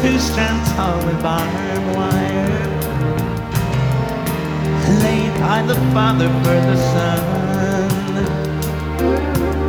who stand tall with barbed wire, laid by the Father for the Son.